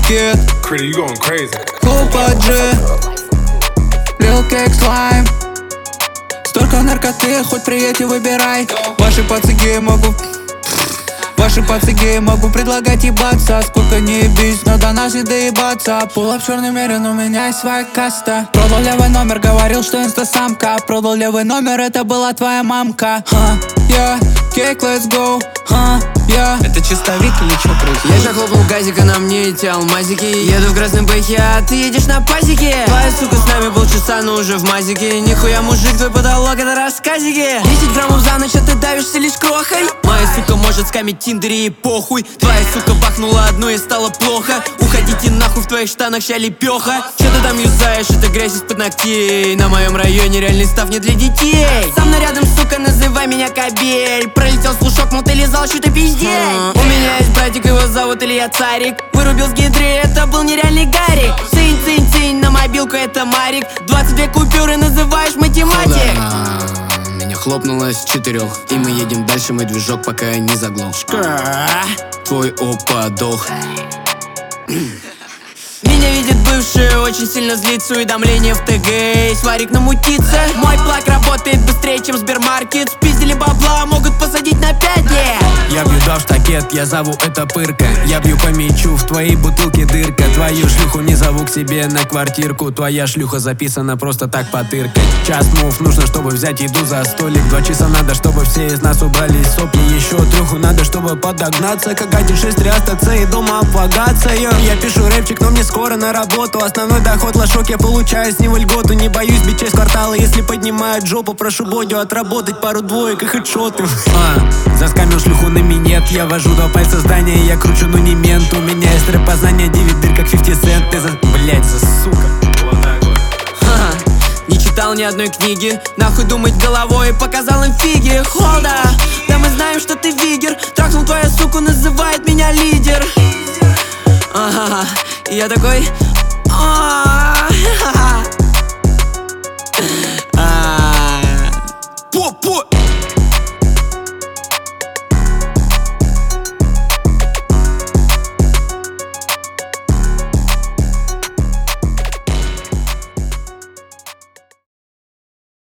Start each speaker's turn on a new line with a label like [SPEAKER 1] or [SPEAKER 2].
[SPEAKER 1] пакет.
[SPEAKER 2] Critty, you going crazy.
[SPEAKER 1] Глупо G, Lil Cake Slime. Столько наркоты, хоть приедь и выбирай. Ваши пацыги могу предлагать ебаться. Сколько не ебись, но до нас не доебаться. Пулап черный мерин, у меня есть своя каста. Продал левый номер, говорил, что инстасамка. Продал левый номер, это была твоя мамка. Yeah, cake, let's go. Yeah.
[SPEAKER 3] Это чистовик или чё происходит?
[SPEAKER 4] Я же хлопнул газика, на мне эти алмазики. Еду в красном бэхе, а ты едешь на пазике. Твоя сука с нами полчаса, но уже в мазике. Нихуя, мужик, твой потолок, это рассказики. 10 граммов за ночь, а ты давишься лишь крохой. Моя сука может скамить в тиндере и похуй. Твоя сука бахнула одну и стало плохо. Уходите нахуй, в твоих штанах ща лепёха. Чё ты там юзаешь, это грязь из-под ногтей. На моем районе реальный став не для детей. Со мной рядом, сука, называй меня кобель. Пролетел слушок, мол, ты лизал, что ты пиздец. У меня есть братик, его зовут Илья Царик. Вырубил с гидры, это был нереальный Гарик. Цинь, на мобилку это Марик. 22 купюры называешь математик. Меня хлопнуло с 4, и мы едем дальше, мой движок пока не заглох. Твой опа дох. Меня видит бывший, очень сильно злится. Уведомление в ТГ, есть варик намутится. Мой плак работает быстрее, чем Сбермаркет. Спиздили бабла, могут посадить на 5 лет.
[SPEAKER 3] Я бью в штакет, я зову это пырка. Я бью по мячу, в твоей бутылке дырка. Твою шлюху не зову к себе на квартирку. Твоя шлюха записана просто так потыркать. Час мув, нужно, чтобы взять еду за столик. 2 часа надо, чтобы все из нас убрали сопли. Еще 3 надо, чтобы подогнаться. Как 1-6 остаться и дома облагаться. Я пишу рэпчик, но мне скоро на работу. Основной доход лошок я получаю с него льготу. Не боюсь бить часть квартала, если поднимают жопу. Прошу бодю отработать пару двоек и хедшоты. Заскамил шлюху на минет. Я вожу 2 пальца здания, я кручу, но не мент. У меня есть рэп-познание, 9 дыр, как 50 Cent. Ты блять, сука. Вот так вот.
[SPEAKER 4] Не читал ни одной книги, нахуй думать головой, показал им фиги. Холда, да мы знаем, что ты вигер. Трахнул твою суку, называет меня лидер. И я такой...